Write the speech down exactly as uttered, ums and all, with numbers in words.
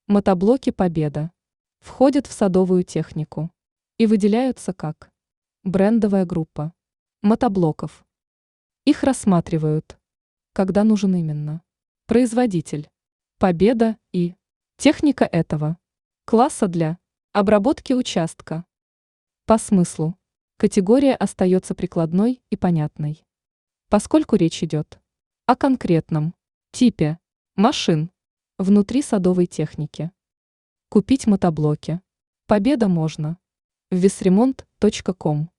Мотоблоки «Победа» входят в садовую технику и выделяются как брендовая группа мотоблоков. Их рассматривают, когда нужен именно производитель, «Победа» и техника этого класса для обработки участка. По смыслу категория остается прикладной и понятной, поскольку речь идет о конкретном типе машин внутри садовой техники. Купить мотоблоки «Победа» можно в весремонт точка ком.